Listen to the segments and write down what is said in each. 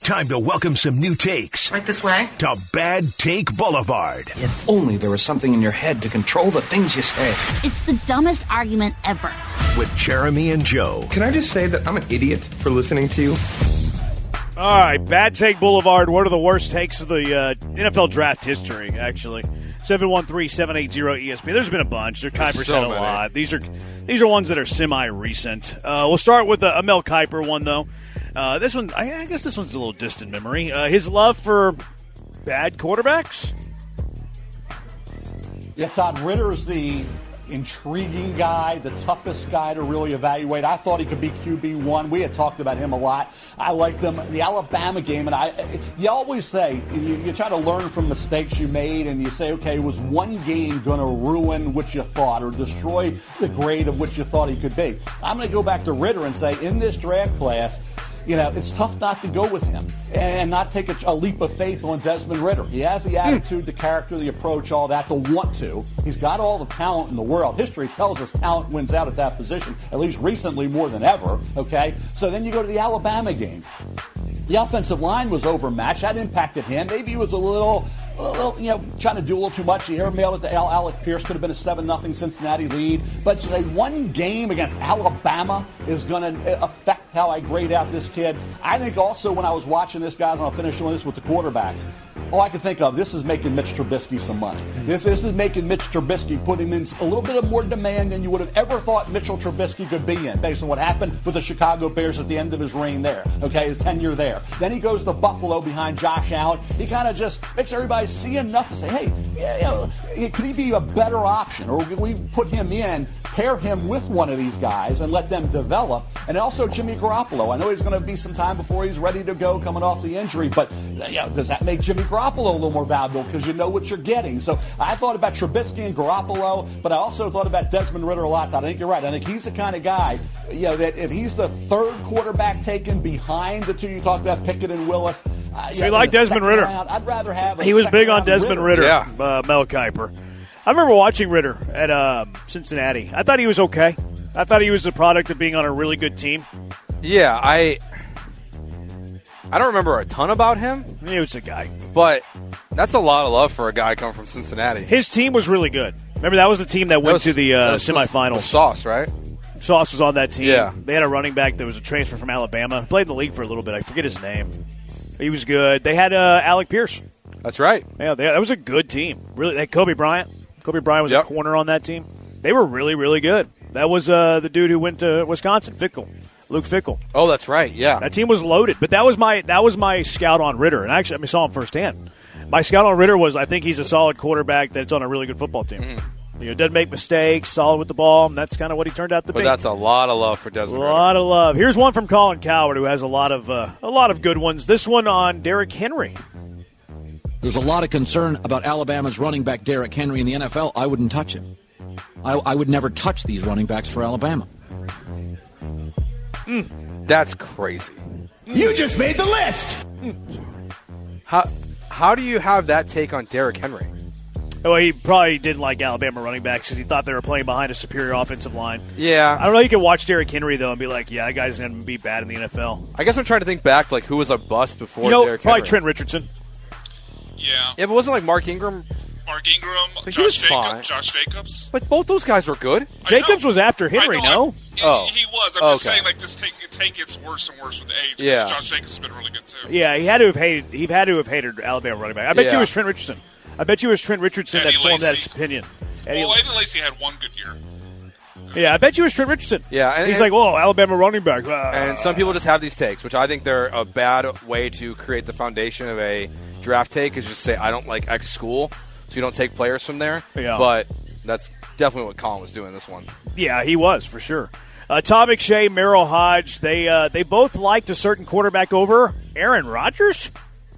Time to welcome some new takes. Right this way. To Bad Take Boulevard. If only there was something in your head to control the things you say. It's the dumbest argument ever. With Jeremy and Joe. Can I just say that I'm an idiot for listening to you? All right, Bad Take Boulevard. What are the worst takes of the NFL draft history, actually? 713-780-ESP. There's been a bunch. Kuiper said a lot. These are ones that are semi-recent. We'll start with a Mel Kiper one, though. This one, I guess this one's a little distant memory. His love for bad quarterbacks. Yeah, Todd Ritter's the intriguing guy, the toughest guy to really evaluate. I thought he could be QB1. We had talked about him a lot. I liked him. The Alabama game, and you always say, you try to learn from mistakes you made, and you say, okay, was one game going to ruin what you thought or destroy the grade of what you thought he could be? I'm going to go back to Ritter and say, in this draft class, it's tough not to go with him and not take a leap of faith on Desmond Ritter. He has the attitude, the character, the approach, all that, to want to. He's got all the talent in the world. History tells us talent wins out at that position, at least recently more than ever, okay? So then you go to the Alabama game. The offensive line was overmatched. That impacted him. Maybe he was a little, trying to do a little too much. He airmailed it to Alec Pierce. Could have been a 7-0 Cincinnati lead. But to say one game against Alabama is going to affect how I grade out this kid. I think also when I was watching this, guys, and I'll finish on this with the quarterbacks, all I can think of, this is making Mitch Trubisky some money. This is making Mitch Trubisky, putting in a little bit of more demand than you would have ever thought Mitchell Trubisky could be in, based on what happened with the Chicago Bears at the end of his reign there, his tenure there. Then he goes to Buffalo behind Josh Allen. He kind of just makes everybody see enough to say, hey, could he be a better option? Or could we put him in, pair him with one of these guys and let them develop? And also Jimmy Garoppolo. I know he's going to be some time before he's ready to go coming off the injury, but does that make Jimmy Garoppolo a little more valuable because you know what you're getting? So I thought about Trubisky and Garoppolo, but I also thought about Desmond Ritter a lot. I think you're right. I think he's the kind of guy, that if he's the third quarterback taken behind the two you talked about, Pickett and Willis. So you like Desmond Ritter? I'd rather have. He was big on Desmond Ritter. Mel Kiper. I remember watching Ritter at Cincinnati. I thought he was okay. I thought he was the product of being on a really good team. Yeah, I don't remember a ton about him. He was a guy. But that's a lot of love for a guy coming from Cincinnati. His team was really good. Remember, that was the team that went to the semifinals. Sauce, right? Sauce was on that team. Yeah. They had a running back that was a transfer from Alabama. Played in the league for a little bit. I forget his name. He was good. They had Alec Pierce. That's right. Yeah, that was a good team. Really, they had Kobe Bryant. Kobe Bryant was a corner on that team. They were really, really good. That was the dude who went to Wisconsin, Luke Fickell. Oh, that's right. Yeah, that team was loaded. But that was my scout on Ritter, and actually I saw him firsthand. My scout on Ritter was I think he's a solid quarterback that's on a really good football team. Mm-hmm. Doesn't make mistakes, solid with the ball, and that's kind of what he turned out to be. But that's a lot of love for Desmond Ritter. A lot of love. Here's one from Colin Coward, who has a lot of good ones. This one on Derrick Henry. There's a lot of concern about Alabama's running back Derrick Henry in the NFL. I wouldn't touch him. I would never touch these running backs for Alabama. That's crazy. You just made the list. How do you have that take on Derrick Henry? Well, he probably didn't like Alabama running backs because he thought they were playing behind a superior offensive line. Yeah. I don't know. You can watch Derrick Henry, though, and be like, yeah, that guy's going to be bad in the NFL. I guess I'm trying to think back to who was a bust before Derrick probably Henry. Trent Richardson. Yeah. Yeah, but wasn't like Mark Ingram? Josh Jacobs. But both those guys were good. Jacobs was after Henry, no? He was. I'm just saying, this take gets worse and worse with age. Yeah. Josh Jacobs has been really good, too. Yeah, he had to have hated Alabama running back. I bet you it was Trent Richardson. That formed that opinion. Eddie Lacy had one good year. Yeah, I bet you it was Trent Richardson. Yeah. And, he's like, whoa, Alabama running back. And some people just have these takes, which I think they're a bad way to create the foundation of a draft take, is just say, I don't like X school, so you don't take players from there. Yeah. But that's definitely what Colin was doing this one. Yeah, he was, for sure. Tom McShay, Merrill Hodge, they both liked a certain quarterback over Aaron Rodgers.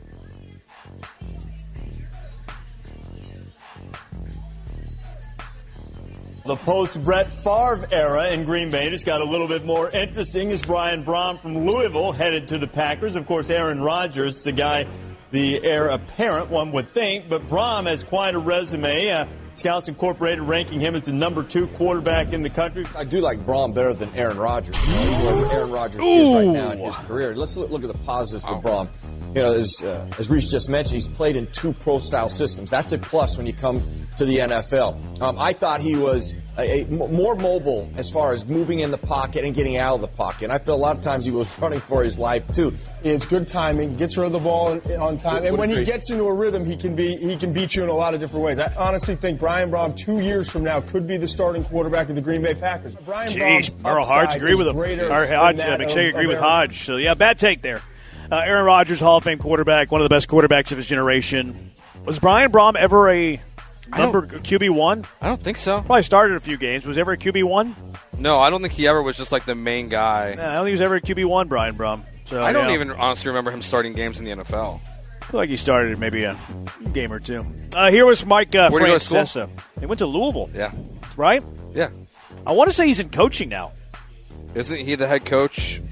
The post-Brett Favre era in Green Bay just got a little bit more interesting as Brian Brohm from Louisville headed to the Packers. Of course, Aaron Rodgers, the guy, the heir apparent, one would think, but Brohm has quite a resume. Scouts Incorporated ranking him as the number 2 quarterback in the country. I do like Brohm better than Aaron Rodgers. Where Aaron Rodgers is right now in his career. Let's look at the positives for Brohm. as Reese just mentioned, he's played in 2 pro-style systems. That's a plus when you come to the NFL. I thought he was more mobile as far as moving in the pocket and getting out of the pocket. And I feel a lot of times he was running for his life, too. It's good timing, gets rid of the ball on time, and when he gets into a rhythm, he can beat you in a lot of different ways. I honestly think Brian Brohm 2 years from now could be the starting quarterback of the Green Bay Packers. Merle Hodge agree with him. McShay agree with Hodge. So, yeah, bad take there. Aaron Rodgers, Hall of Fame quarterback, one of the best quarterbacks of his generation. Was Brian Brohm ever a QB1? I don't think so. Probably started a few games. Was ever a QB1? No, I don't think he ever was just like the main guy. No, I don't think he was ever a QB1, Brian Brohm. So, I don't even honestly remember him starting games in the NFL. I feel like he started maybe a game or two. Here was Mike Francesa. He went to Louisville. Yeah. Right? Yeah. I want to say he's in coaching now. Isn't he the head coach?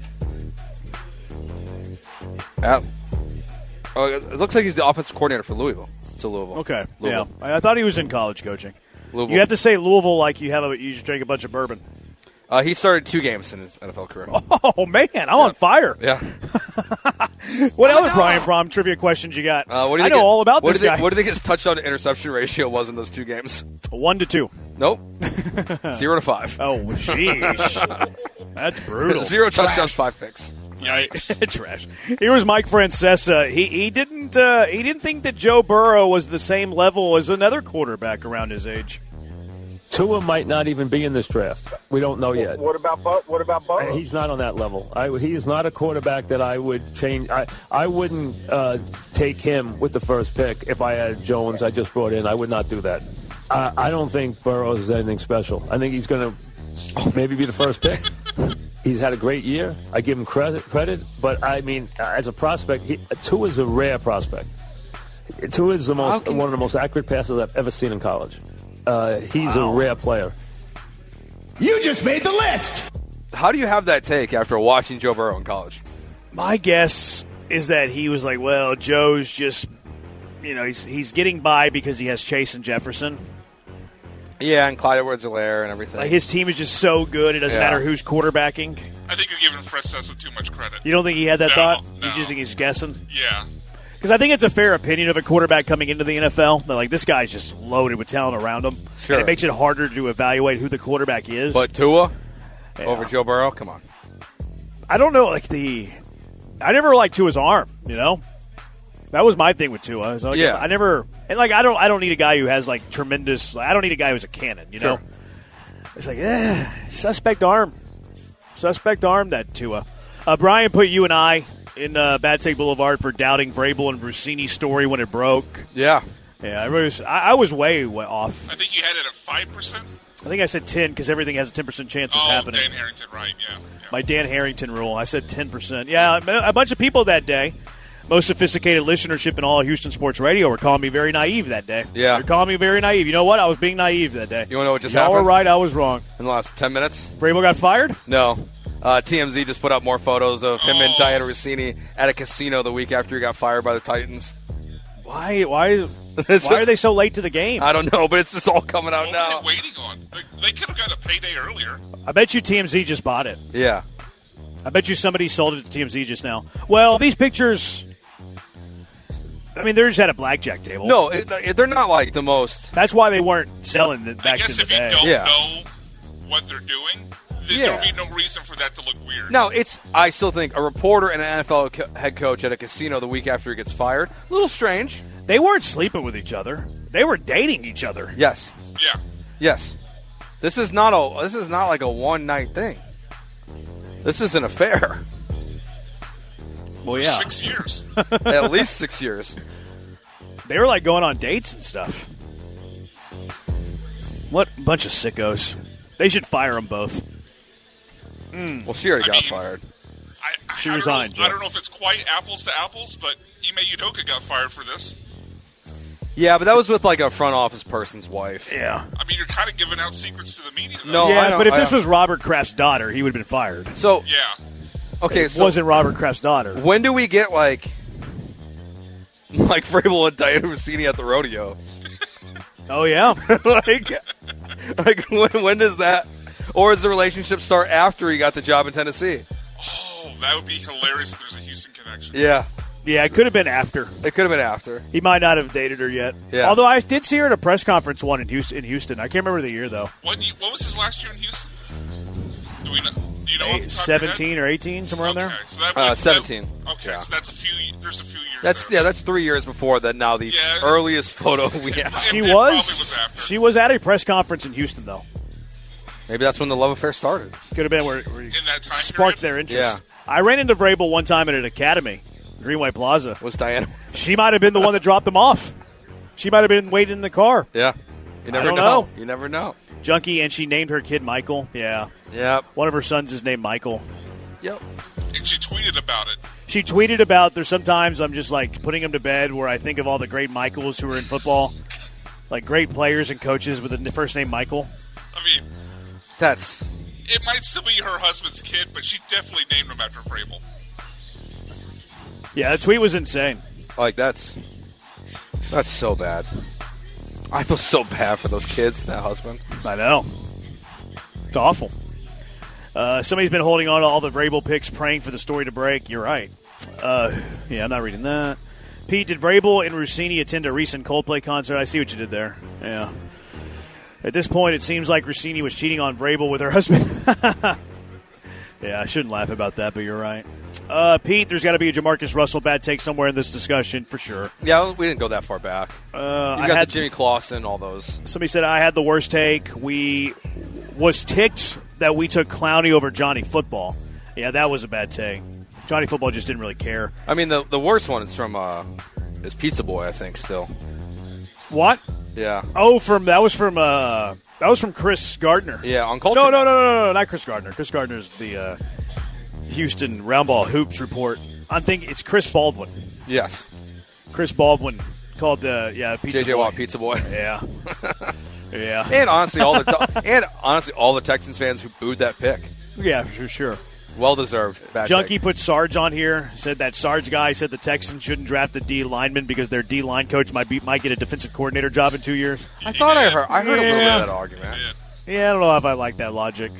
It looks like he's the offensive coordinator for Louisville. Okay. Louisville. Yeah. I thought he was in college coaching. Louisville. You have to say Louisville like you just drink a bunch of bourbon. He started 2 games in his NFL career. Oh, man. I'm on fire. Yeah. What other Brian Brohm trivia questions you got? I know all about this guy. What do you think his touchdown to interception ratio was in those 2 games? 1-2. Nope. 0-5. Oh, jeez. That's brutal. 0 touchdowns, 5 picks. Yikes. Trash. Here was Mike Francesa. He didn't think that Joe Burrow was the same level as another quarterback around his age. Tua might not even be in this draft. We don't know yet. What about Burrow? He's not on that level. He is not a quarterback that I would change. I wouldn't take him with the first pick if I had Jones I just brought in. I would not do that. I don't think Burrow is anything special. I think he's going to maybe be the first pick. He's had a great year. I give him credit. But, I mean, as a prospect, Tua is a rare prospect. Tua is one of the most accurate passes I've ever seen in college. He's a rare player. You just made the list. How do you have that take after watching Joe Burrow in college? My guess is that he was like, well, Joe's just, he's getting by because he has Chase and Jefferson. Yeah, and Clyde Edwards-Helaire and everything. Like his team is just so good, it doesn't matter who's quarterbacking. I think you're giving Francesa too much credit. You don't think he had that thought? No. You just think he's guessing? Yeah. Because I think it's a fair opinion of a quarterback coming into the NFL. They're like, this guy's just loaded with talent around him. Sure. And it makes it harder to evaluate who the quarterback is. But Tua over Joe Burrow? Come on. I don't know, I never liked Tua's arm, That was my thing with Tua. I don't need a guy who has tremendous. I don't need a guy who's a cannon. Sure. It's suspect arm, that Tua. Brian put you and I in Bad Take Boulevard for doubting Vrabel and Rossini's story when it broke. Yeah, I was way off. I think you had it at 5%. I think I said 10 because everything has a 10% chance of happening. Dan Harrington, right? Yeah. My Dan Harrington rule. I said 10%. Yeah, a bunch of people that day. Most sophisticated listenership in all of Houston sports radio were calling me very naive that day. Yeah. They're calling me very naive. You know what? I was being naive that day. You want to know what just happened? happened? Y'all were right. I was wrong. In the last 10 minutes? Vrabel got fired? No. TMZ just put up more photos of him and Diana Rossini at a casino the week after he got fired by the Titans. Why are they so late to the game? I don't know, but it's just all coming out now. What were they waiting on? They could have got a payday earlier. I bet you TMZ just bought it. Yeah. I bet you somebody sold it to TMZ just now. Well, these pictures... they're just at a blackjack table. No, they're not the most. That's why they weren't selling it back in the day. I guess if you don't know what they're doing, then there would be no reason for that to look weird. No, I still think a reporter and an NFL head coach at a casino the week after he gets fired, a little strange. They weren't sleeping with each other. They were dating each other. Yes. Yeah. Yes. This is not like a one-night thing. This is an affair. Well, yeah. 6 years. At least 6 years. They were going on dates and stuff. What bunch of sickos. They should fire them both. Well, she already got fired. She resigned. I don't know if it's quite apples to apples, but Ime Udoka got fired for this. Yeah, but that was with a front office person's wife. Yeah. You're kind of giving out secrets to the media, though. No, yeah, but if this was Robert Kraft's daughter, he would have been fired. So, yeah. Okay, it wasn't Robert Kraft's daughter. When do we get Mike Vrabel and Diana Rossini at the rodeo? Oh yeah, when does that, or does the relationship start after he got the job in Tennessee? Oh, that would be hilarious if there's a Houston connection. Yeah, Yeah, it could have been after. It could have been after. He might not have dated her yet. Yeah. Although I did see her at a press conference one in Houston. I can't remember the year, though. What was his last year in Houston? Do you know? Off the top of your 17 or 18, somewhere in there? So that 17. Okay, so that's there's a few years. That's 3 years before that. Now the earliest photo we have. She was at a press conference in Houston, though. Maybe that's when the love affair started. Could have been where in that time sparked their interest. Yeah. I ran into Vrabel one time at an academy, Greenway Plaza. Was Diana? She might have been the one that dropped them off. She might have been waiting in the car. Yeah. You never know. You never know. Junkie, and she named her kid Michael. Yeah. Yep. One of her sons is named Michael. Yep. And she tweeted about it. She tweeted about there's sometimes I'm just like putting him to bed where I think of all the great Michaels who are in football, like great players and coaches with the first name Michael. I mean, it might still be her husband's kid, but she definitely named him after Vrabel. Yeah, the tweet was insane. Like that's so bad. I feel so bad for those kids and that husband. I know. It's awful. Somebody's been holding on to all the Vrabel picks, praying for the story to break. You're right. Yeah, I'm not reading that. Pete, did Vrabel and Rossini attend a recent Coldplay concert? I see what you did there. Yeah. At this point, it seems like Rossini was cheating on Vrabel with her husband. Yeah, I shouldn't laugh about that, but you're right. Pete, there's got to be a Jamarcus Russell bad take somewhere in this discussion for sure. Yeah, we didn't go that far back. You got the Jimmy Clausen, all those. Somebody said I had the worst take. We was ticked that we took Clowney over Johnny Football. Yeah, that was a bad take. Johnny Football just didn't really care. I mean, the worst one is from is Pizza Boy, I think, still. What? Yeah. Oh, that was from Chris Gardner. Yeah, on Culture. No, not Chris Gardner. Chris Gardner's the Houston Roundball Hoops report. I'm thinking it's Chris Baldwin. Yes. Chris Baldwin called the Pizza J.J. Boy. Watt Pizza Boy. Yeah. Yeah. And honestly, all the Texans fans who booed that pick. Yeah, for sure. Well deserved. Junkie put Sarge on here. Said that Sarge guy said the Texans shouldn't draft a D lineman because their D line coach might get a defensive coordinator job in 2 years. I thought I heard a little bit of that argument. Yeah, I don't know if I like that logic.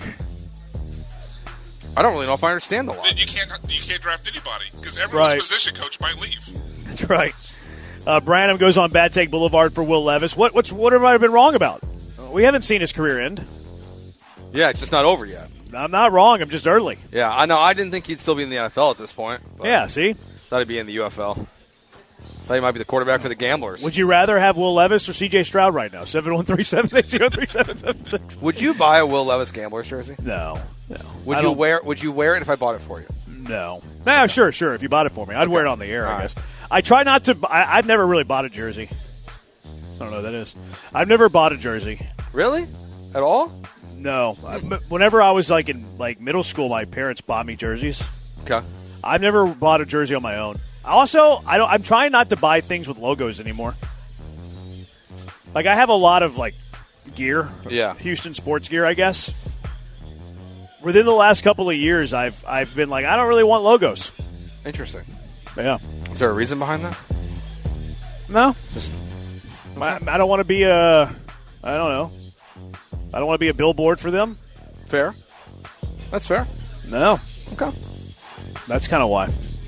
I don't really know if I understand the logic. You can't draft anybody because everyone's position coach might leave. That's right. Branham goes on Bad Take Boulevard for Will Levis. What have I been wrong about? We haven't seen his career end. Yeah, it's just not over yet. I'm not wrong. I'm just early. Yeah, I know. I didn't think he'd still be in the NFL at this point. Yeah, see? Thought he'd be in the UFL. Thought he might be the quarterback for the Gamblers. Would you rather have Will Levis or C.J. Stroud right now? 713-780-3776. Would you buy a Will Levis Gamblers jersey? No. Would you wear it if I bought it for you? No. No, sure. If you bought it for me. I'd wear it on the air, I guess. I try not to. I've never really bought a jersey. I don't know what that is. I've never bought a jersey. Really? At all? No. Whenever I was in middle school, my parents bought me jerseys. Okay. I've never bought a jersey on my own. Also, I'm trying not to buy things with logos anymore. I have a lot of gear. Yeah. Houston sports gear, I guess. Within the last couple of years, I've been I don't really want logos. Interesting. Yeah. Is there a reason behind that? No. Just I don't want to be I don't know. I don't want to be a billboard for them. Fair. That's fair. No. Okay. That's kind of why.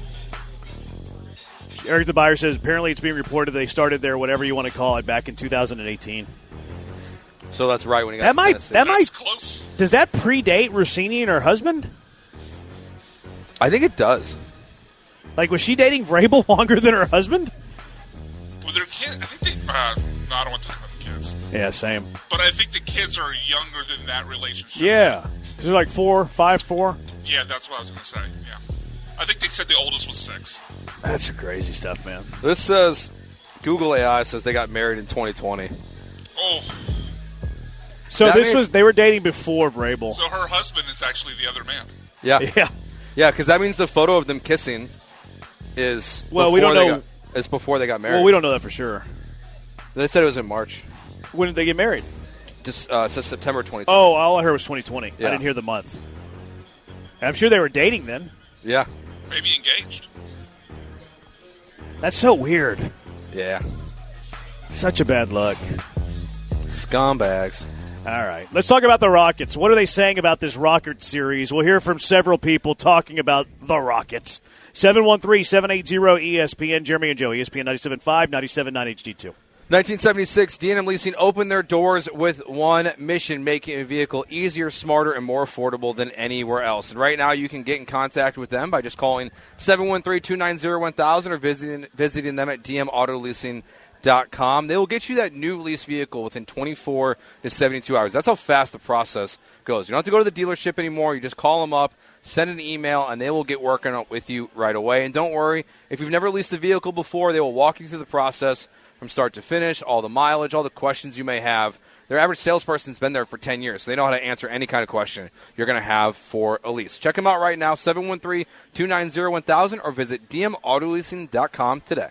Eric the Buyer says apparently it's being reported they started their whatever you want to call it back in 2018. So that's right when he got that might close. Does that predate Rossini and her husband? I think it does. Was she dating Vrabel longer than her husband? Well, their kids. I think they. No, I don't want to talk about the kids. Yeah, same. But I think the kids are younger than that relationship. Yeah, they're 4, 5, 4. Yeah, that's what I was going to say. Yeah, I think they said the oldest was 6. That's crazy stuff, man. This says Google AI says they got married in 2020. Oh. So they were dating before Vrabel. So her husband is actually the other man. Yeah. Yeah. Yeah, because that means the photo of them kissing is we don't know. Is before they got married. Well, we don't know that for sure. They said it was in March. When did they get married? Just says September 2020. Oh, all I heard was 2020. Yeah. I didn't hear the month. And I'm sure they were dating then. Yeah. Maybe engaged. That's so weird. Yeah. Such a bad luck. Scumbags. All right. Let's talk about the Rockets. What are they saying about this Rocket series? We'll hear from several people talking about the Rockets. 713-780-ESPN. Jeremy and Joe, ESPN 97.5, 97.9 HD2. 1976, D&M Leasing opened their doors with one mission, making a vehicle easier, smarter, and more affordable than anywhere else. And right now you can get in contact with them by just calling 713-290-1000 or visiting them at dmautoleasing.com. They will get you that new lease vehicle within 24 to 72 hours. That's how fast the process goes. You don't have to go to the dealership anymore. You just call them up, send an email, and they will get working on it with you right away. And don't worry, if you've never leased a vehicle before, they will walk you through the process from start to finish, all the mileage, all the questions you may have. Their average salesperson's been there for 10 years, so they know how to answer any kind of question you're going to have for a lease. Check them out right now, 713-290-1000, or visit dmautoleasing.com today.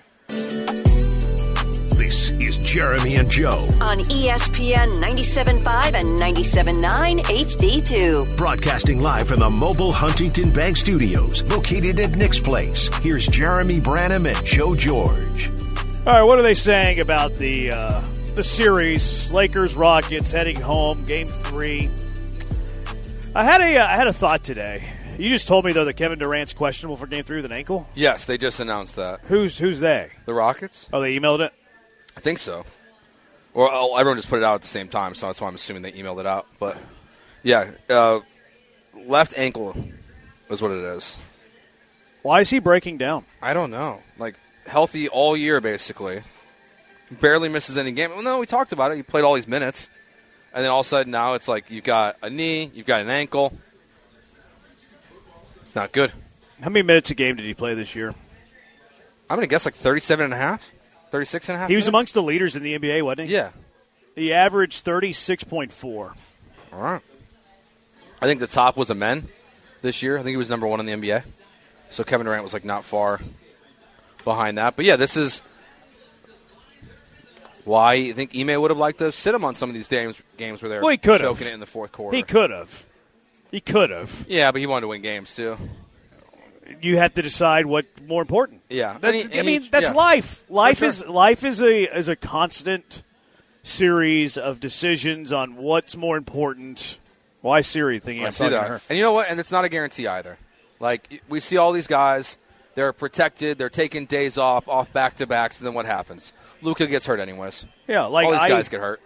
This is Jeremy and Joe on ESPN 97.5 and 97.9 HD2. Broadcasting live from the mobile Huntington Bank Studios, located at Nick's Place. Here's Jeremy Branham and Joe George. All right, what are they saying about the series? Lakers, Rockets heading home, Game 3. I had a thought today. You just told me though that Kevin Durant's questionable for Game 3 with an ankle. Yes, they just announced that. Who's they? The Rockets. Oh, they emailed it. I think so. Or everyone just put it out at the same time, so that's why I'm assuming they emailed it out. But yeah, left ankle is what it is. Why is he breaking down? I don't know. Like, healthy all year, basically. Barely misses any game. Well, no, we talked about it. He played all these minutes. And then all of a sudden now it's like you've got a knee, you've got an ankle. It's not good. How many minutes a game did he play this year? I'm going to guess like 37 and a half, 36 and a half. He was amongst the leaders in the NBA, wasn't he? Yeah. He averaged 36.4. All right. I think the top was Amen this year. I think he was number 1 in the NBA. So Kevin Durant was like not far behind that. But yeah, this is why I think Ime would have liked to sit him on some of these games where they're choking it in the fourth quarter. He could have. Yeah, but he wanted to win games too. You have to decide what's more important. Yeah, that's life. Life is a constant series of decisions on what's more important. Why Siri thinking I'm talking to her? And you know what? And it's not a guarantee either. Like, we see all these guys, they're protected, they're taking days off back-to-backs, and then what happens? Luka gets hurt anyways. Yeah, like all these guys get hurt.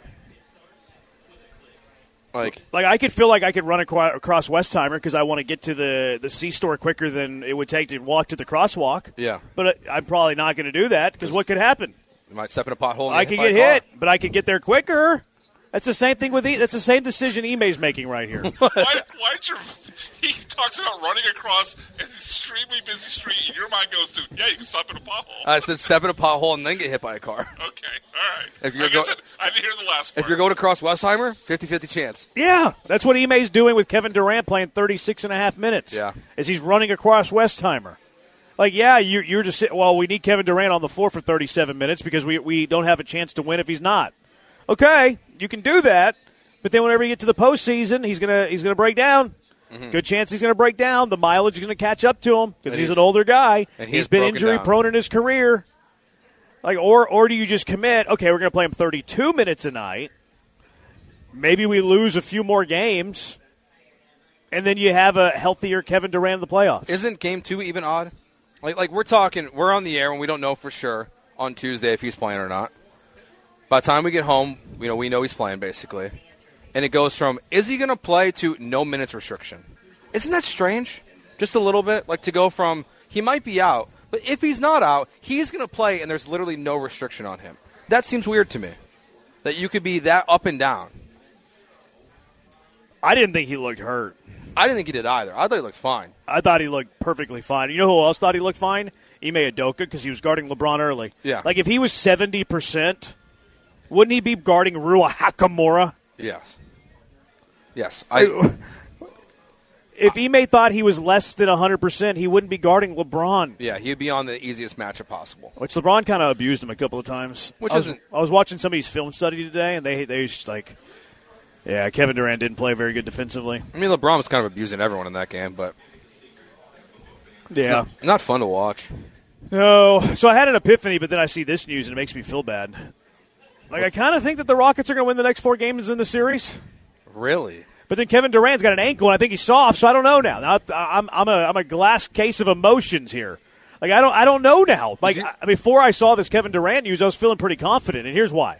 Like I could feel like I could run across Westheimer because I want to get to the C-store quicker than it would take to walk to the crosswalk. Yeah. But I'm probably not going to do that because what could happen? You might step in a pothole and I could get hit, but I could get there quicker. That's the same thing that's the same decision Ime's making right here. He talks about running across an extremely busy street, and your mind goes to, yeah, you can stop in a pothole. I said step in a pothole and then get hit by a car. Okay, all right. I didn't hear the last part. If you're going across Westheimer, 50-50 chance. Yeah, that's what Ime's doing with Kevin Durant playing 36 and a half minutes. Yeah. As he's running across Westheimer. Like, yeah, you're just – well, we need Kevin Durant on the floor for 37 minutes because we don't have a chance to win if he's not. Okay, you can do that, but then whenever you get to the postseason, he's gonna break down. Mm-hmm. Good chance he's going to break down. The mileage is going to catch up to him because he's an older guy. And he's been injury-prone in his career. Like, or do you just commit, okay, we're going to play him 32 minutes a night. Maybe we lose a few more games, and then you have a healthier Kevin Durant in the playoffs. Isn't Game 2 even odd? Like we're on the air and we don't know for sure on Tuesday if he's playing or not. By the time we get home, we know he's playing, basically. And it goes from, is he going to play, to no minutes restriction. Isn't that strange? Just a little bit? Like, to go from, he might be out, but if he's not out, he's going to play, and there's literally no restriction on him. That seems weird to me, that you could be that up and down. I didn't think he looked hurt. I didn't think he did either. I thought he looked fine. I thought he looked perfectly fine. You know who else thought he looked fine? Ime Udoka, because he was guarding LeBron early. Yeah. Like, if he was 70%... wouldn't he be guarding Rua Hakamura? Yes. Yes. If Ime thought he was less than 100%, he wouldn't be guarding LeBron. Yeah, he'd be on the easiest matchup possible. Which LeBron kind of abused him a couple of times. I was watching somebody's film study today, and they just like, yeah, Kevin Durant didn't play very good defensively. I mean, LeBron was kind of abusing everyone in that game, but yeah, it's not fun to watch. No. So I had an epiphany, but then I see this news, and it makes me feel bad. Like, I kind of think that the Rockets are going to win the next 4 games in the series. Really? But then Kevin Durant's got an ankle, and I think he's soft, so I don't know now. Now I'm a glass case of emotions here. Like I don't know now. Like before I saw this Kevin Durant news, I was feeling pretty confident, and here's why.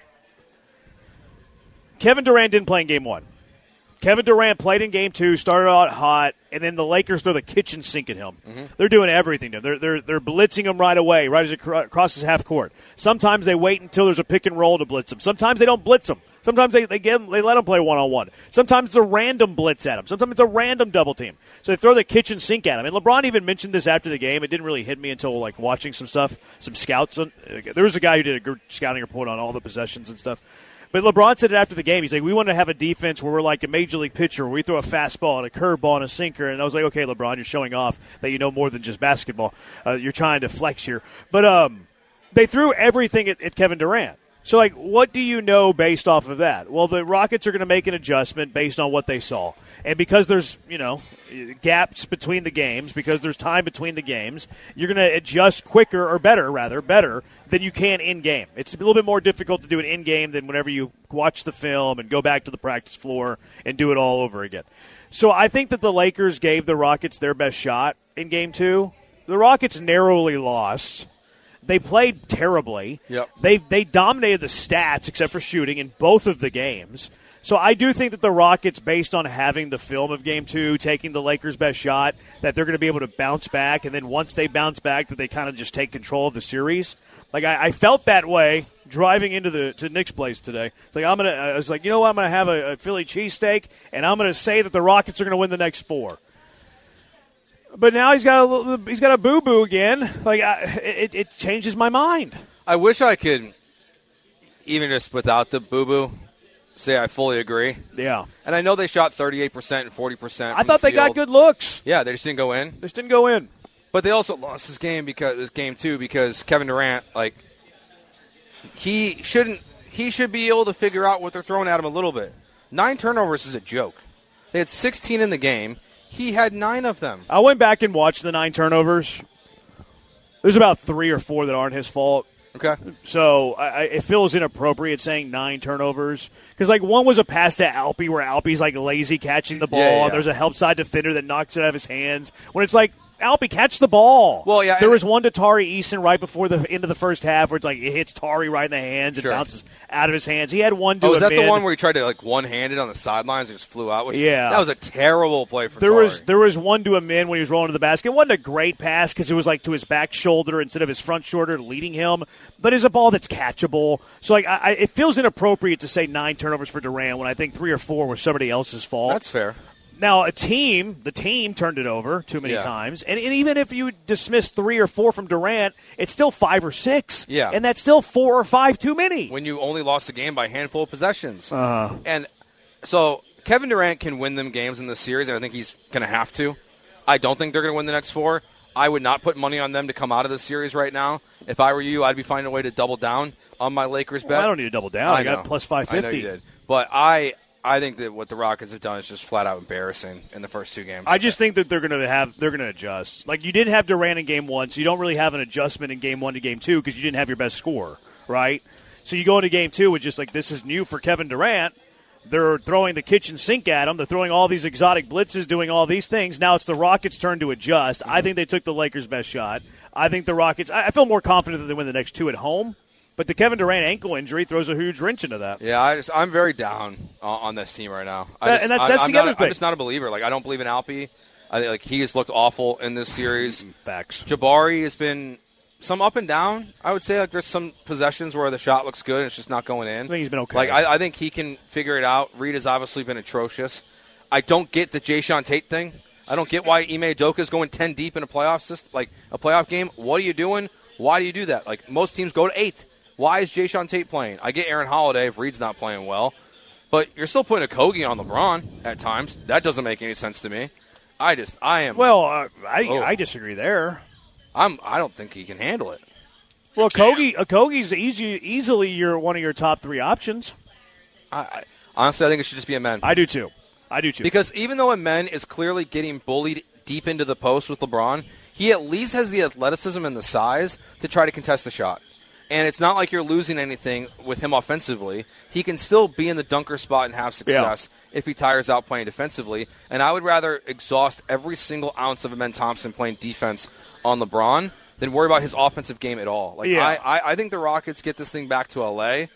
Kevin Durant didn't play in Game 1. Kevin Durant played in Game 2, started out hot, and then the Lakers throw the kitchen sink at him. Mm-hmm. They're doing everything to him. They're blitzing him right away, right as it crosses half court. Sometimes they wait until there's a pick and roll to blitz him. Sometimes they don't blitz him. Sometimes they let him play one-on-one. Sometimes it's a random blitz at him. Sometimes it's a random double team. So they throw the kitchen sink at him. And LeBron even mentioned this after the game. It didn't really hit me until like watching some stuff, some scouts. There was a guy who did a good scouting report on all the possessions and stuff. But LeBron said it after the game. He's like, we want to have a defense where we're like a major league pitcher, where we throw a fastball and a curveball and a sinker. And I was like, okay, LeBron, you're showing off that you know more than just basketball. You're trying to flex here. But they threw everything at Kevin Durant. So, like, what do you know based off of that? Well, the Rockets are going to make an adjustment based on what they saw. And because there's, gaps between the games, because there's time between the games, you're going to adjust quicker or better than you can in-game. It's a little bit more difficult to do it in-game than whenever you watch the film and go back to the practice floor and do it all over again. So I think that the Lakers gave the Rockets their best shot in Game 2. The Rockets narrowly lost. They played terribly. Yep. They dominated the stats, except for shooting, in both of the games. So I do think that the Rockets, based on having the film of Game 2, taking the Lakers' best shot, that they're going to be able to bounce back. And then once they bounce back, that they kind of just take control of the series. Like I felt that way driving into to Nick's place today. It's like I was like, you know what? I'm going to have a Philly cheesesteak, and I'm going to say that the Rockets are going to win the next 4. But now he's got a boo-boo again. Like it changes my mind. I wish I could, even just without the boo-boo, say I fully agree. Yeah. And I know they shot 38% and 40%. I thought they got good looks. Yeah, they just didn't go in. They just didn't go in. But they also lost this game because Kevin Durant, like, he should be able to figure out what they're throwing at him a little bit. 9 turnovers is a joke. They had 16 in the game. He had 9 of them. I went back and watched the 9 turnovers. There's about 3 or 4 that aren't his fault. Okay. So it feels inappropriate saying 9 turnovers. Because, like, one was a pass to Alpe where Alpe's, like, lazy catching the ball. Yeah. And there's a help side defender that knocks it out of his hands. When it's like, Alpe, catch the ball. Well, yeah. There was one to Tari Eason right before the end of the first half where it's like it hits Tari right in the hands and bounces out of his hands. He had one to was that the one where he tried to, like, one-hand it on the sidelines and just flew out? Yeah. That was a terrible play for Tari. There was one to him in when he was rolling to the basket. It wasn't a great pass because it was, like, to his back shoulder instead of his front shoulder leading him. But it's a ball that's catchable. So, like, it feels inappropriate to say 9 turnovers for Durant when I think 3 or 4 were somebody else's fault. That's fair. Now, the team turned it over too many times. And even if you dismiss 3 or 4 from Durant, it's still 5 or 6. Yeah. And that's still 4 or 5 too many. When you only lost the game by a handful of possessions. And so Kevin Durant can win them games in this series, and I think he's going to have to. I don't think they're going to win the next 4. I would not put money on them to come out of this series right now. If I were you, I'd be finding a way to double down on my Lakers bet. Well, I don't need to double down. I got plus 550. I know you did. But I think that what the Rockets have done is just flat out embarrassing in the first 2 games. I just think that they're going to adjust. Like, you didn't have Durant in Game 1, so you don't really have an adjustment in Game 1 to Game 2 because you didn't have your best scorer, right? So you go into Game 2 with just like, this is new for Kevin Durant. They're throwing the kitchen sink at him. They're throwing all these exotic blitzes, doing all these things. Now it's the Rockets' turn to adjust. I think they took the Lakers' best shot. I think the Rockets – I feel more confident that they win the next 2 at home. But the Kevin Durant ankle injury throws a huge wrench into that. Yeah, I'm very down on this team right now. That's the other thing. I'm just not a believer. Like, I don't believe in Alpe. I think, like, he has looked awful in this series. Facts. Jabari has been some up and down. I would say, like, there's some possessions where the shot looks good and it's just not going in. I think he's been okay. Like, I think he can figure it out. Reed has obviously been atrocious. I don't get the Jayshawn Tate thing. I don't get why Ime Udoka is going 10 deep in a playoff game. What are you doing? Why do you do that? Like, most teams go to 8. Why is Jayshawn Tate playing? I get Aaron Holiday if Reed's not playing well. But you're still putting a Kogi on LeBron at times. That doesn't make any sense to me. I disagree there. I don't think he can handle it. Well, Kogi's easily one of your top 3 options. Honestly, I think it should just be a men. I do too. Because even though a men is clearly getting bullied deep into the post with LeBron, he at least has the athleticism and the size to try to contest the shot. And it's not like you're losing anything with him offensively. He can still be in the dunker spot and have success if he tires out playing defensively. And I would rather exhaust every single ounce of Amen Thompson playing defense on LeBron than worry about his offensive game at all. I think the Rockets get this thing back to L.A.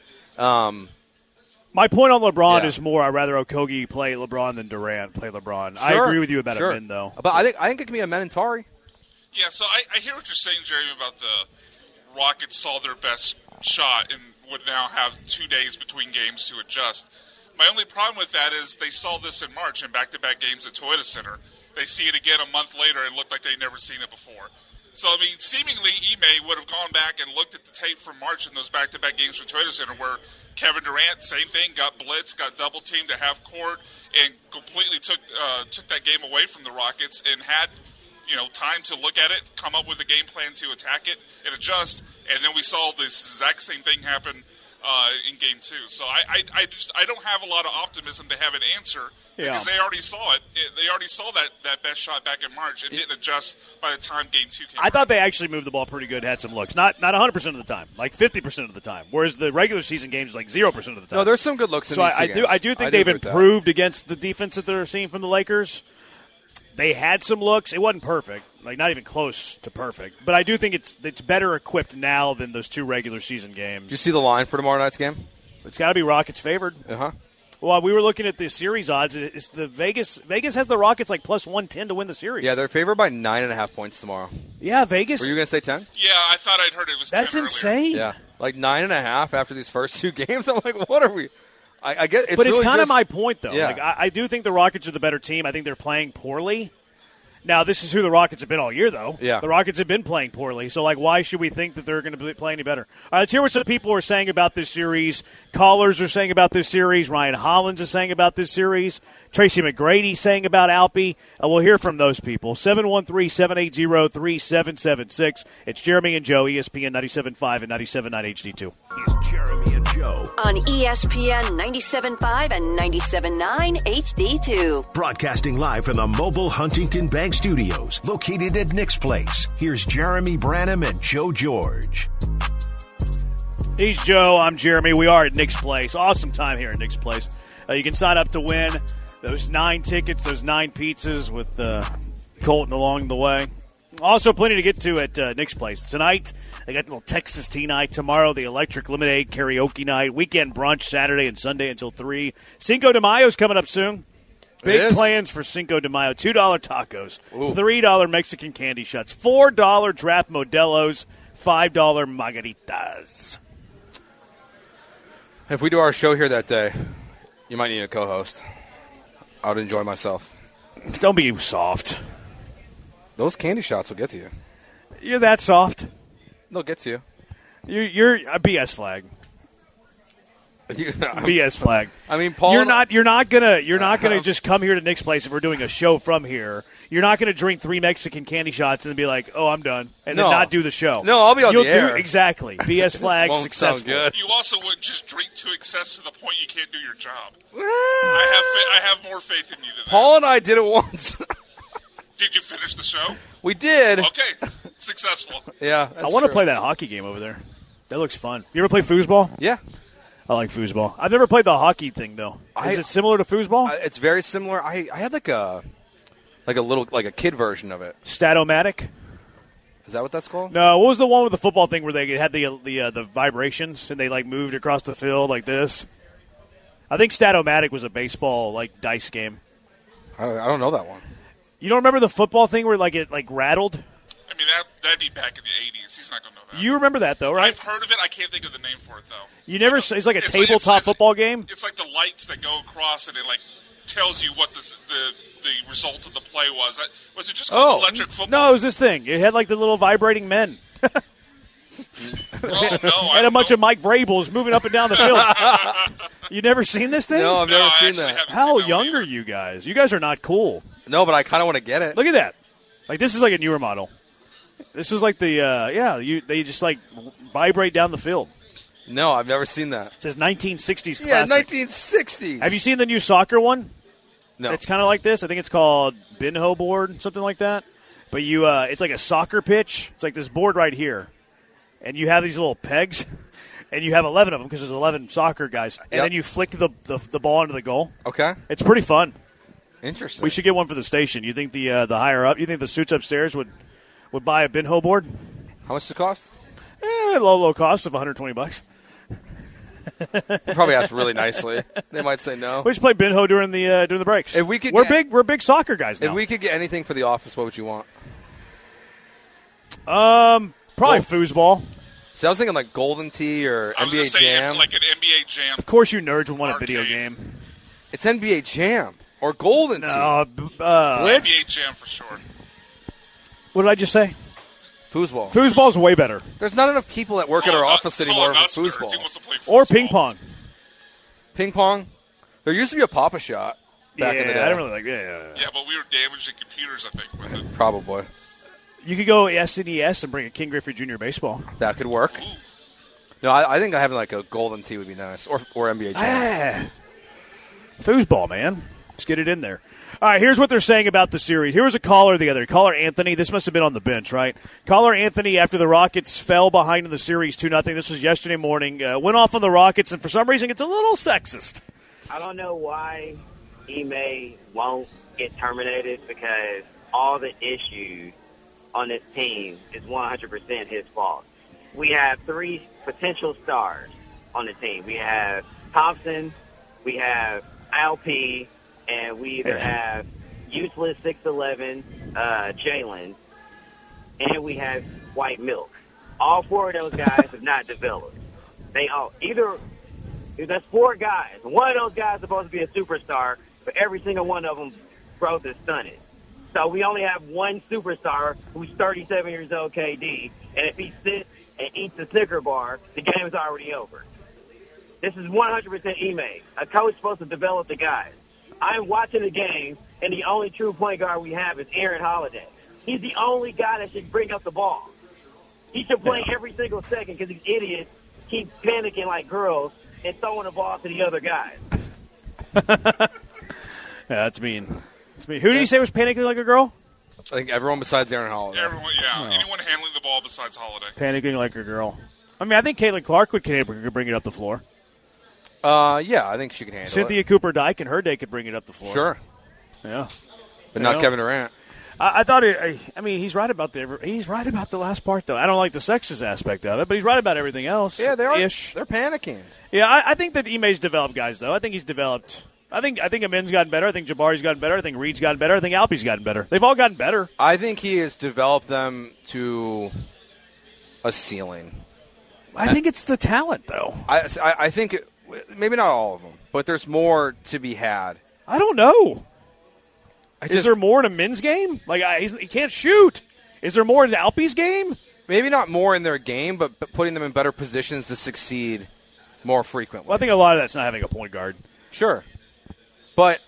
My point on LeBron is more I'd rather Okogie play LeBron than Durant play LeBron. Sure, I agree with you about Amen, though. But I think it can be Amen and Tari. Yeah, so I hear what you're saying, Jeremy, about the Rockets saw their best shot and would now have 2 days between games to adjust. My only problem with that is they saw this in March in back-to-back games at Toyota Center. They see it again a month later and looked like they'd never seen it before. So, I mean, seemingly Ime would have gone back and looked at the tape from March in those back-to-back games from Toyota Center where Kevin Durant, same thing, got blitzed, got double-teamed to half court, and completely took that game away from the Rockets and had time to look at it, come up with a game plan to attack it and adjust, and then we saw this exact same thing happen in Game 2. So I don't have a lot of optimism to have an answer because they already saw it. They already saw that best shot back in March and didn't adjust by the time Game 2 came. I thought they actually moved the ball pretty good, had some looks. Not 100% of the time, like 50% of the time, whereas the regular season games like 0% of the time. No, there's some good looks in these two games. I do think they've improved against the defense that they're seeing from the Lakers. They had some looks. It wasn't perfect, like not even close to perfect. But I do think it's better equipped now than those 2 regular season games. Do you see the line for tomorrow night's game? It's got to be Rockets favored. Uh-huh. Well, we were looking at the series odds. It's the Vegas has the Rockets like plus 110 to win the series. Yeah, they're favored by 9.5 points tomorrow. Yeah, Vegas. Were you going to say 10? Yeah, I thought I'd heard it was 10 That's insane. Yeah, like 9.5 after these first 2 games. I'm like, what are we? I get, but it's really kind of my point, though. Yeah. Like, I do think the Rockets are the better team. I think they're playing poorly. Now, this is who the Rockets have been all year, though. Yeah. The Rockets have been playing poorly. So, why should we think that they're going to play any better? All right, let's hear what some people are saying about this series. Callers are saying about this series. Ryan Hollins is saying about this series. Tracy McGrady saying about Alpy. We'll hear from those people. 713-780-3776. It's Jeremy and Joe, ESPN 97.5 and 97.9 HD2. It's Jeremy and Joe. On ESPN 97.5 and 97.9 HD2. Broadcasting live from the Mobile Huntington Bank Studios, located at Nick's Place. Here's Jeremy Branham and Joe George. He's Joe. I'm Jeremy. We are at Nick's Place. Awesome time here at Nick's Place. You can sign up to win those 9 tickets, those 9 pizzas with Colton along the way. Also, plenty to get to at Nick's Place. Tonight, they got the little Texas tea night. Tomorrow, the Electric Lemonade karaoke night. Weekend brunch Saturday and Sunday until 3. Cinco de Mayo's coming up soon. Big plans for Cinco de Mayo. $2 tacos, Ooh. $3 Mexican candy shots, $4 draft Modelos, $5 margaritas. If we do our show here that day, you might need a co-host. I would enjoy myself. Don't be soft. Those candy shots will get to you. You're that soft. They'll get to you. You're a BS flag. BS flag. I mean, Paul. You're not gonna just come here to Nick's Place if we're doing a show from here. You're not gonna drink 3 Mexican candy shots and then be like, "Oh, I'm done," and then not do the show. No, I'll be on the air. Exactly. BS flag won't successful. sound good. You also wouldn't just drink to excess to the point you can't do your job. I have more faith in you than that. Paul and I did it once. Did you finish the show? We did. Okay, successful. Yeah, I want to play that hockey game over there. That looks fun. You ever play foosball? Yeah. I like foosball. I've never played the hockey thing though. Is it similar to foosball? It's very similar. I had like a kid version of it. Statomatic? Is that what that's called? No. What was the one with the football thing where they had the vibrations and they moved across the field like this? I think Statomatic was a baseball dice game. I don't know that one. You don't remember the football thing where it rattled? I mean, that'd be back in the 80s. He's not going to know that. You remember that, though, right? I've heard of it. I can't think of the name for it, though. You never – it's like a tabletop football game? It's like the lights that go across, and it, tells you what the result of the play was. Was it just called electric football? No, it was this thing. It had, the little vibrating men. And a bunch of Mike Vrabels moving up and down the field. You never seen this thing? No, I've never seen that. How young are you guys? You guys are not cool. No, but I kind of want to get it. Look at that. This is like a newer model. This is like the they just vibrate down the field. No, I've never seen that. It says 1960s classic. Yeah, 1960s. Have you seen the new soccer one? No. It's kind of like this. I think it's called Binho board, something like that. But it's like a soccer pitch. It's like this board right here. and you have these little pegs, and you have 11 of them because there's 11 soccer guys, and then you flick the ball into the goal. Okay. It's pretty fun. Interesting. We should get one for the station. You think the higher up? You think the suits upstairs would buy a Binho board? How much does it cost? Low cost of $120. You probably asked really nicely. They might say no. We should play Binho during the breaks. If we could, we're big soccer guys now. If we could get anything for the office, what would you want? Probably foosball. See, I was thinking like Golden Tee or NBA Jam. Like an NBA Jam. Of course, you nerds would want a video game. It's NBA Jam or Golden Tee. NBA Jam for sure. What did I just say? Foosball. Foosball's way better. There's not enough people that work at our office anymore for foosball. Or ping pong. Ping pong? There used to be a Papa Shot back in the day. I don't really like Yeah, but we were damaging computers, I think, with it. Probably. You could go SNES and bring a King Griffey Jr. baseball. That could work. Ooh. No, I think having like a Golden Tee would be nice. Or NBA Jam. Foosball, man. Let's get it in there. All right, here's what they're saying about the series. Here was a caller the other day. Caller Anthony. This must have been on the bench, right? Caller Anthony, after the Rockets fell behind in the series 2-0, this was yesterday morning, went off on the Rockets, and for some reason it's a little sexist. I don't know why Ime won't get terminated because all the issues on this team is 100% his fault. We have 3 potential stars on the team. We have Thompson, we have LP, and we either have useless 6'11" Jalen, and we have White Milk. All 4 of those guys have not developed. That's 4 guys. One of those guys is supposed to be a superstar, but every single one of them growth is stunted. So we only have one superstar who's 37 years old, KD, and if he sits and eats a Snicker bar, the game is already over. This is 100% Ime. A coach is supposed to develop the guys. I'm watching the game, and the only true point guard we have is Aaron Holiday. He's the only guy that should bring up the ball. He should play every single second because these idiots keep panicking like girls and throwing the ball to the other guys. Yeah, that's mean. Who did you say was panicking like a girl? I think everyone besides Aaron Holiday. Everyone, anyone handling the ball besides Holiday. Panicking like a girl. I mean, I think Caitlin Clark could bring it up the floor. Yeah, I think she can handle Cynthia it. Cooper Dyke and her day could bring it up the floor. Sure. Yeah. But not Kevin Durant. I thought he's right about the last part though. I don't like the sexist aspect of it, but he's right about everything else. Yeah, they are. They're panicking. Yeah, I think that Ime's developed guys though. I think he's developed. I think Amin's gotten better. I think Jabari's gotten better. I think Reed's gotten better. I think Alpe's gotten better. They've all gotten better. I think he has developed them to a ceiling. I think it's the talent though. I think maybe not all of them, but there's more to be had. I don't know. Is there more in a men's game? Like he can't shoot. Is there more in Alpe's game? Maybe not more in their game, but putting them in better positions to succeed more frequently. Well, I think a lot of that's not having a point guard. Sure. But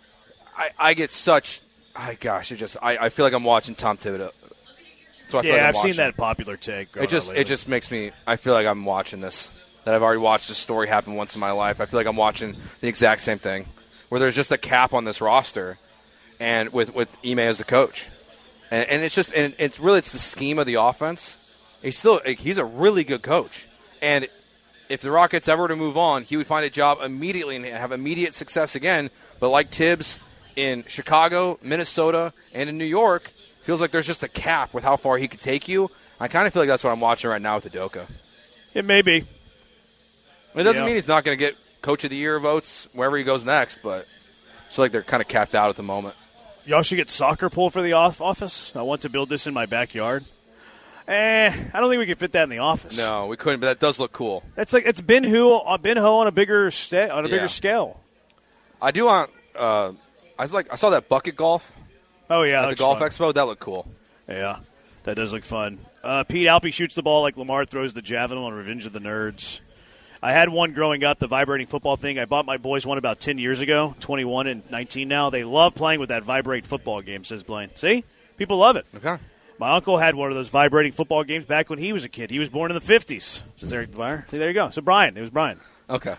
I get such – I feel like I'm watching Tom Thibodeau. I've seen that popular take. It just makes me – I feel like I'm watching this, that I've already watched this story happen once in my life. I feel like I'm watching the exact same thing, where there's just a cap on this roster and with Ime as the coach. And it's just – and it's the scheme of the offense. He's a really good coach. And if the Rockets ever to move on, he would find a job immediately and have immediate success again. But like Tibbs in Chicago, Minnesota, and in New York, feels like there's just a cap with how far he could take you. I kind of feel like that's what I'm watching right now with Udoka. It may be. It doesn't mean he's not going to get Coach of the Year votes wherever he goes next, but I feel like they're kind of capped out at the moment. Y'all should get soccer pool for the office. I want to build this in my backyard. I don't think we can fit that in the office. No, we couldn't, but that does look cool. It's Binho on a bigger scale. I do want. I saw that bucket golf. Oh yeah, at the golf expo. That looked cool. Yeah, that does look fun. Pete Alpe shoots the ball like Lamar throws the javelin on Revenge of the Nerds. I had one growing up, the vibrating football thing. I bought my boys one about 10 years ago, 21 and 19 now. They love playing with that vibrate football game, says Blaine. See? People love it. Okay. My uncle had one of those vibrating football games back when he was a kid. He was born in the 50s, says Eric DeVire. See, there you go. So Brian. It was Brian. Okay.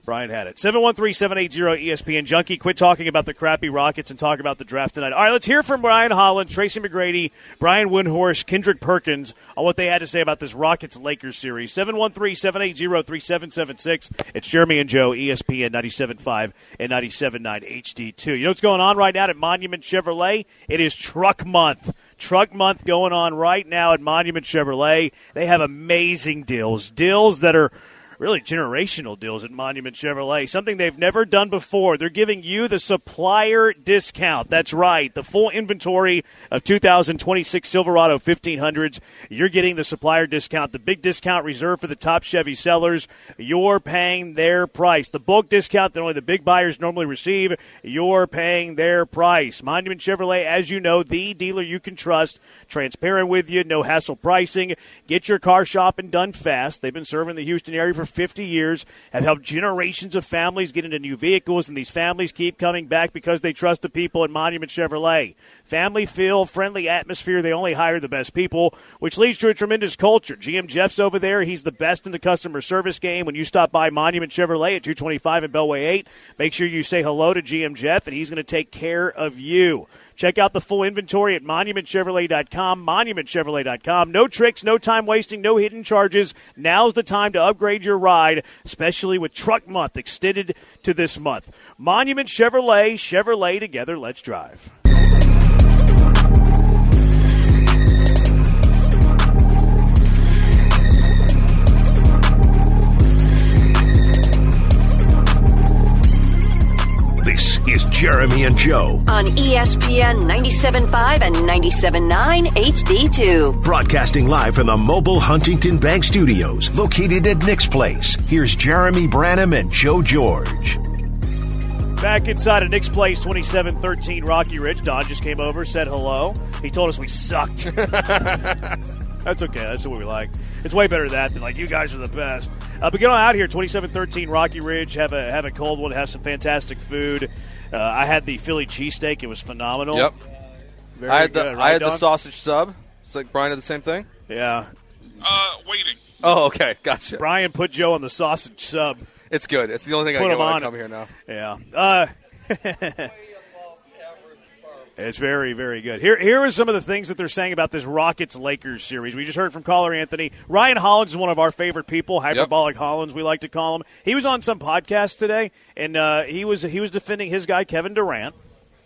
Brian had it. 713-780-ESPN. Junkie, quit talking about the crappy Rockets and talk about the draft tonight. All right, let's hear from Brian Holland, Tracy McGrady, Brian Windhorst, Kendrick Perkins on what they had to say about this Rockets-Lakers series. 713-780-3776. It's Jeremy and Joe, ESPN 97.5 and 97.9 HD2. You know what's going on right now at Monument Chevrolet? It is Truck Month. Truck Month going on right now at Monument Chevrolet. They have amazing deals that are really generational deals at Monument Chevrolet, something they've never done before. They're giving you the supplier discount. That's right, the full inventory of 2026 Silverado 1500s. You're getting the supplier discount, the big discount reserved for the top Chevy sellers. You're paying their price. The bulk discount that only the big buyers normally receive, you're paying their price. Monument Chevrolet, as you know, the dealer you can trust, transparent with you, no hassle pricing. Get your car shopping done fast. They've been serving the Houston area for 50 years, have helped generations of families get into new vehicles, and these families keep coming back because they trust the people at Monument Chevrolet. Family feel, friendly atmosphere. They only hire the best people, which leads to a tremendous culture. GM Jeff's over there. He's the best in the customer service game. When you stop by Monument Chevrolet at 225 and Bellway 8, make sure you say hello to GM Jeff, and he's going to take care of you. Check out the full inventory at monumentchevrolet.com, monumentchevrolet.com. No tricks, no time wasting, no hidden charges. Now's the time to upgrade your ride, especially with Truck Month extended to this month. Monument Chevrolet, Chevrolet together, let's drive. This is Jeremy and Joe on ESPN 97.5 and 97.9 HD2. Broadcasting live from the Mobile Huntington Bank Studios, located at Nick's Place. Here's Jeremy Branham and Joe George. Back inside of Nick's Place, 2713 Rocky Ridge. Don just came over, said hello. He told us we sucked. That's okay. That's what we like. It's way better than like, you guys are the best. But get on out here, 2713 Rocky Ridge. Have a cold one. Have some fantastic food. I had the Philly cheesesteak. It was phenomenal. Yep. Very I had good, the sausage sub. It's like Brian did the same thing? Yeah. Waiting. Oh, okay. Gotcha. Brian put Joe on the sausage sub. It's good. It's the only thing I get when I come here now. Yeah. It's very, very good. Here are some of the things that they're saying about this Rockets-Lakers series. We just heard from caller Anthony. Ryan Hollins is one of our favorite people, Hyperbolic Hollins, we like to call him. He was on some podcast today, and he was defending his guy, Kevin Durant.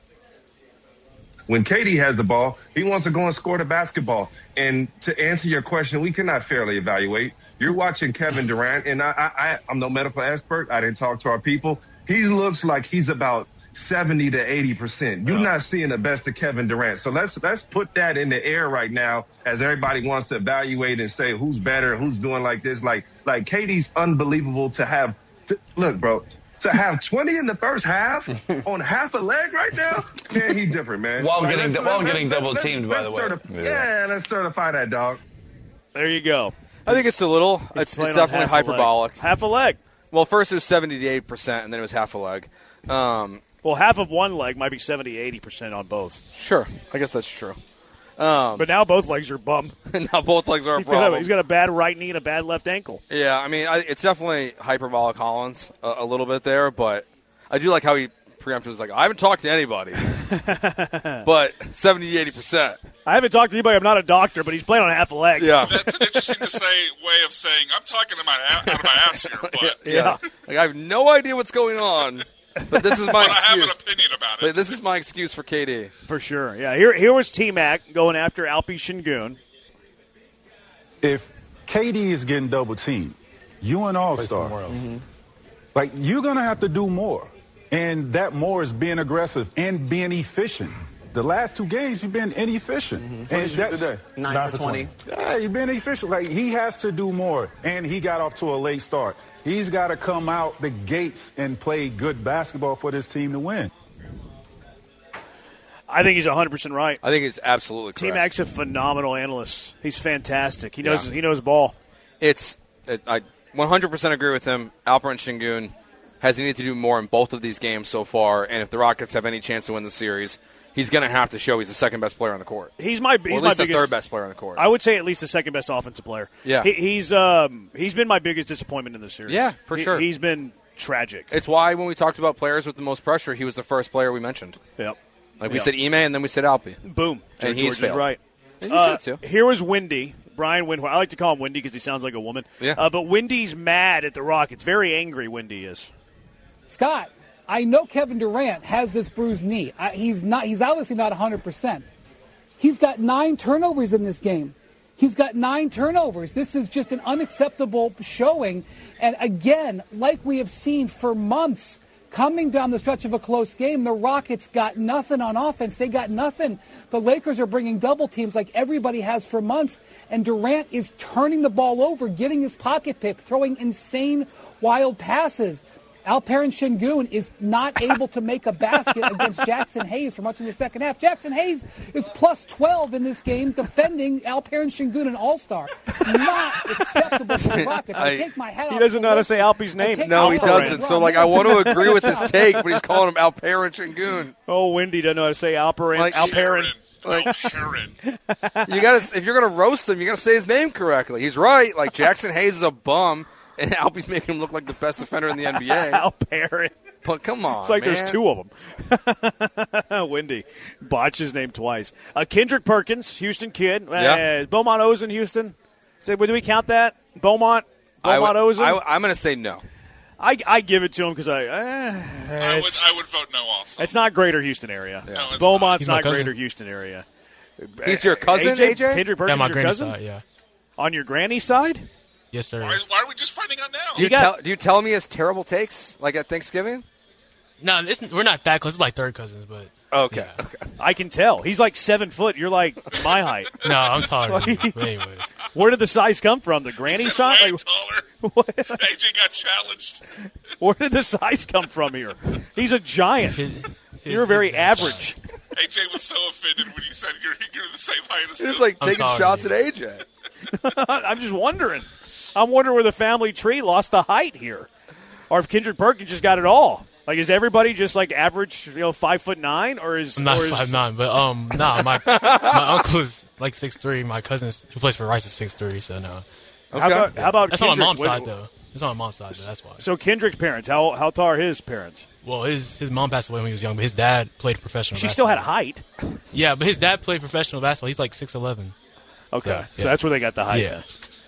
When KD has the ball, he wants to go and score the basketball. And to answer your question, we cannot fairly evaluate. You're watching Kevin Durant, and I'm no medical expert. I didn't talk to our people. He looks like he's about 70 to 80%. You're not seeing the best of Kevin Durant. So let's put that in the air right now as everybody wants to evaluate and say who's better, who's doing like this. Like KD's unbelievable to have. Look, bro, to have 20 in the first half on half a leg right now, man, he's different, man. While getting double teamed, by the way. Let's certify that, dog. There you go. I think it's a little. It's definitely hyperbolic. Half a leg. Well, first it was 70 to 8%, and then it was half a leg. Well, half of one leg might be 70, 80% on both. Sure. I guess that's true. But now both legs are bummed. Now both legs are a problem. He's got a bad right knee and a bad left ankle. Yeah, I mean, it's definitely hyperbolic Hollins a little bit there, but I do like how he preempted was like, I haven't talked to anybody, but 70 to 80%. I haven't talked to anybody. I'm not a doctor, but he's playing on half a leg. Yeah. That's an interesting way of saying, I'm talking out of my ass here, but yeah. Like, I have no idea what's going on. But this is my excuse. I have an opinion about it. But this is my excuse for KD. For sure. Yeah. Here was T-Mac going after Alpi Şengün. If KD is getting double teamed, you an all-star. Like, you're going to have to do more. And that more is being aggressive and being efficient. The last two games, you've been inefficient. And that's 9 for 20. Yeah, you've been efficient. Like, he has to do more. And he got off to a late start. He's got to come out the gates and play good basketball for this team to win. I think he's 100% right. I think he's absolutely correct. T-Mac's a phenomenal analyst. He's fantastic. He knows ball. I 100% agree with him. Alperen Şengün has needed to do more in both of these games so far, and if the Rockets have any chance to win the series, he's going to have to show he's the second best player on the court. He's my the third best player on the court. I would say at least the second best offensive player. Yeah, he's been my biggest disappointment in this series. Yeah, for sure. He's been tragic. It's why when we talked about players with the most pressure, he was the first player we mentioned. Yep. Like we said Ime, and then we said Alpi. Boom. And George he's failed. right. And you said too. Here was Windy. Brian Windhorst. I like to call him Windy because he sounds like a woman. Yeah. But Windy's mad at the Rockets. Very angry, Windy is. Scott, I know Kevin Durant has this bruised knee. He's obviously not 100%. He's got 9 turnovers in this game. He's got 9 turnovers. This is just an unacceptable showing. And again, like we have seen for months, coming down the stretch of a close game, the Rockets got nothing on offense. They got nothing. The Lakers are bringing double teams like everybody has for months. And Durant is turning the ball over, getting his pocket picked, throwing insane, wild passes. Alperen Şengün is not able to make a basket against Jackson Hayes for much of the second half. Jackson Hayes is plus 12 in this game defending Alperen Şengün, an all-star. Not acceptable for the Rockets. I take my hat off. He doesn't know how to say Alpi's name. No, he doesn't. So, I want to agree with his take, but he's calling him Alperen Şengün. Oh, Windy doesn't know how to say Alperen. Alperen. You gotta, if you're going to roast him, you got to say his name correctly. He's right. Like, Jackson Hayes is a bum. And Alpi's making him look like the best defender in the NBA. Alperen. But come on, it's like man. there's 2 of them. Windy. Botched his name twice. Kendrick Perkins, Houston kid. Yeah. Beaumont Ozone, Houston. Do we count that? Beaumont Ozone? I'm going to say no. I give it to him because I would vote no also. It's not Greater Houston area. Yeah. No, it's Beaumont's not. not Greater Houston area. He's your cousin, AJ? Kendrick Perkins, my your granny's cousin? side, yeah. On your granny's side? Yes, sir. Why are we just finding out now? Do you tell me he has terrible takes, like at Thanksgiving? No, we're not that close. It's like third cousins, but okay. Yeah. I can tell. He's like 7 foot. You're like my height. No, I'm taller than you. But anyways, where did the size come from? The granny side? Way taller. AJ got challenged. Where did the size come from here? He's a giant. You're very average. AJ was so offended when you said you're the same height as him. He was like taking shots at AJ. I'm just wondering. I'm wondering where the family tree lost the height here, or if Kendrick Perkins just got it all. Like, is everybody just like average, 5'9", or is I'm not 5'9", but my uncle is like 6'3". My cousin who plays for Rice is 6'3", so no. Okay. How about that's Kendrick? on my mom's side though? It's on my mom's side, though, that's why. So Kendrick's parents, how tall are his parents? Well, his mom passed away when he was young, but his dad played professional basketball. She still had height. Yeah, but his dad played professional basketball. He's like 6'11". Okay, so that's where they got the height. Yeah.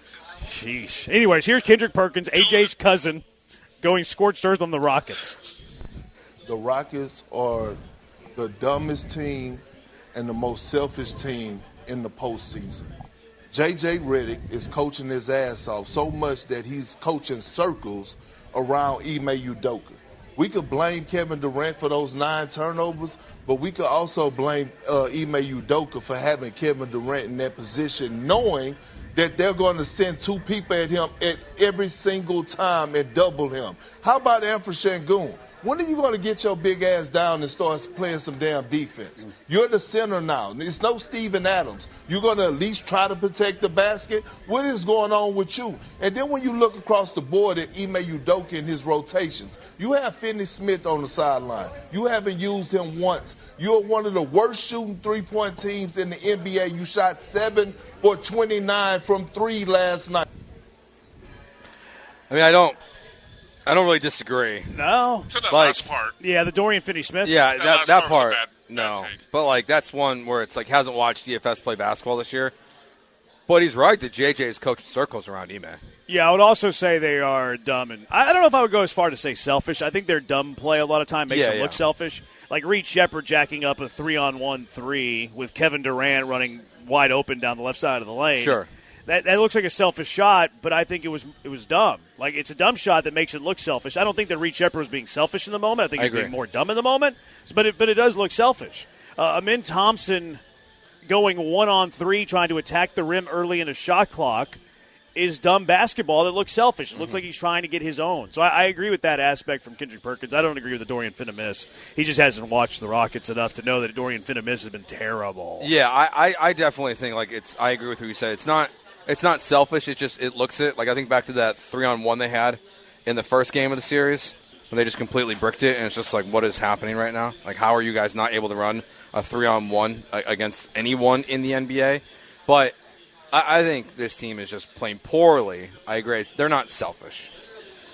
Sheesh. Anyways, here's Kendrick Perkins, AJ's cousin, going scorched earth on the Rockets. The Rockets are the dumbest team and the most selfish team in the postseason. J.J. Redick is coaching his ass off so much that he's coaching circles around Ime Udoka. We could blame Kevin Durant for those 9 turnovers, but we could also blame Ime Udoka for having Kevin Durant in that position, knowing that they're going to send 2 people at him at every single time and double him. How about Alperen Şengün? When are you going to get your big ass down and start playing some damn defense? You're the center now. It's no Steven Adams. You're going to at least try to protect the basket? What is going on with you? And then when you look across the board at Ime Udoka in his rotations, you have Finney Smith on the sideline. You haven't used him once. You're one of the worst shooting three-point teams in the NBA. You shot 7 for 29 from 3 last night. I mean, I don't really disagree. No. To that last part. Yeah, the Dorian Finney-Smith. Yeah, that part. Bad take. But like that's one where it's like hasn't watched DFS play basketball this year. But he's right that JJ is coaching circles around Ime. Yeah, I would also say they are dumb, and I don't know if I would go as far to say selfish. I think their dumb play a lot of time makes them look selfish. Like Reed Shepherd jacking up a 3-on-1 3 with Kevin Durant running wide open down the left side of the lane. Sure. That looks like a selfish shot, but I think it was dumb. Like, it's a dumb shot that makes it look selfish. I don't think that Reed Shepherd was being selfish in the moment. I think he was being more dumb in the moment, but it does look selfish. Amin Thompson going 1-on-3, trying to attack the rim early in a shot clock is dumb basketball that looks selfish. It looks like he's trying to get his own. So I agree with that aspect from Kendrick Perkins. I don't agree with the Dorian Finney-Miss. He just hasn't watched the Rockets enough to know that Dorian Finney-Miss has been terrible. Yeah, I definitely think I agree with what you said. It's not selfish. It looks it. Like I think back to that 3-on-1 they had in the first game of the series when they just completely bricked it, and it's just like, what is happening right now? Like, how are you guys not able to run a 3-on-1 against anyone in the NBA? But I think this team is just playing poorly. I agree. They're not selfish.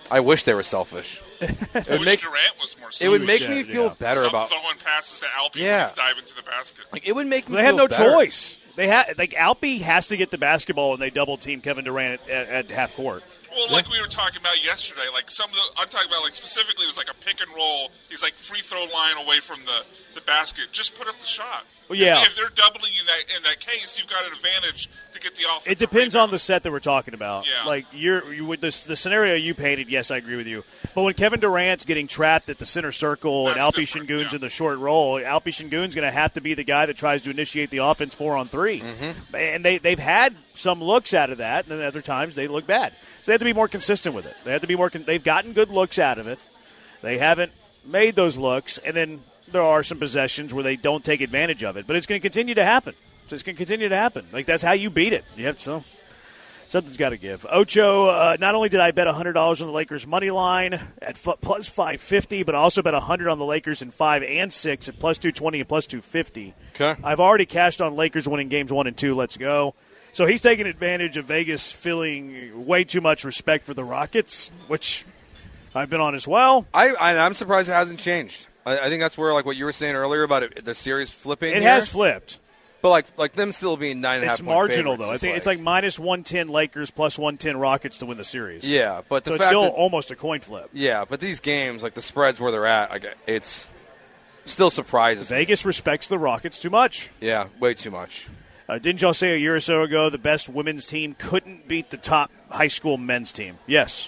I wish they were selfish. I wish Durant was more selfish. It would make me feel better Stop about throwing passes to Alpi Yeah. when he's diving to the basket. Like, it would make me They feel have no better. choice. They Alpi has to get the basketball when they double team Kevin Durant at half court. Well, like we were talking about yesterday, like I'm talking about like specifically it was like a pick and roll. He's like free throw line away from the basket. Just put up the shot. Well, yeah. If they're doubling you in that case, you've got an advantage to get the offense. It depends on the set that we're talking about. Yeah. Like you with the scenario you painted, yes, I agree with you. But when Kevin Durant's getting trapped at the center circle and Alpi Şengün's in the short roll, Alpi Şengün's going to have to be the guy that tries to initiate the offense 4-on-3. Mm-hmm. And they've had some looks out of that, and then other times they look bad. So they have to be more consistent with it. They have to be more. They've gotten good looks out of it. They haven't made those looks, and then there are some possessions where they don't take advantage of it. But it's going to continue to happen. So it's going to continue to happen. Like, that's how you beat it. You have to. Something's got to give. Ocho, not only did I bet $100 on the Lakers money line at plus 550, but I also bet $100 on the Lakers in 5 and 6 at plus 220 and plus 250. Okay. I've already cashed on Lakers winning games 1 and 2. Let's go. So he's taking advantage of Vegas feeling way too much respect for the Rockets, which I've been on as well. I'm surprised it hasn't changed. I think that's where, like what you were saying earlier about it, the series flipping. It has flipped. But like them still being 9.5 It's marginal, though. I think it's like minus 110 Lakers plus 110 Rockets to win the series. Yeah, but so it's still almost a coin flip. Yeah, but these games, like the spreads where they're at, like it's still surprises me. Vegas respects the Rockets too much. Yeah, way too much. Didn't y'all say a year or so ago the best women's team couldn't beat the top high school men's team? Yes.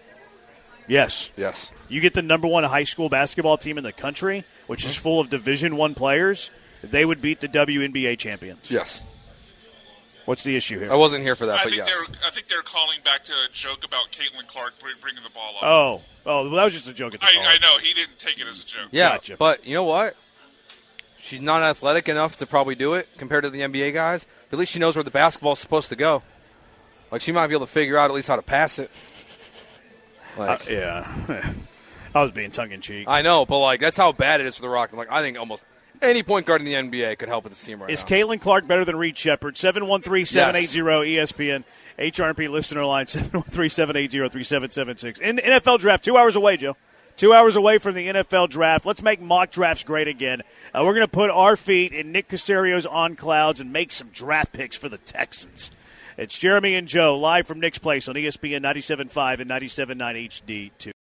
Yes. Yes. You get the number 1 high school basketball team in the country, which is full of Division I players, they would beat the WNBA champions. Yes. What's the issue here? I wasn't here for that, but yes. I think they're calling back to a joke about Caitlin Clark bringing the ball up. Oh, well, that was just a joke at the call. I know. He didn't take it as a joke. Yeah, gotcha. But you know what? She's not athletic enough to probably do it compared to the NBA guys. But at least she knows where the basketball's supposed to go. Like, she might be able to figure out at least how to pass it. Like, yeah. I was being tongue-in-cheek. I know, but, like, that's how bad it is for the Rockets. Like, I think almost any point guard in the NBA could help with this team right now. Is Caitlin Clark better than Reed Shepherd? 713-780-ESPN. HRP listener line, 713-780-3776. In the NFL draft, 2 hours away, Joe. 2 hours away from the NFL draft. Let's make mock drafts great again. We're going to put our feet in Nick Caserio's on clouds and make some draft picks for the Texans. It's Jeremy and Joe live from Nick's Place on ESPN 97.5 and 97.9 HD2.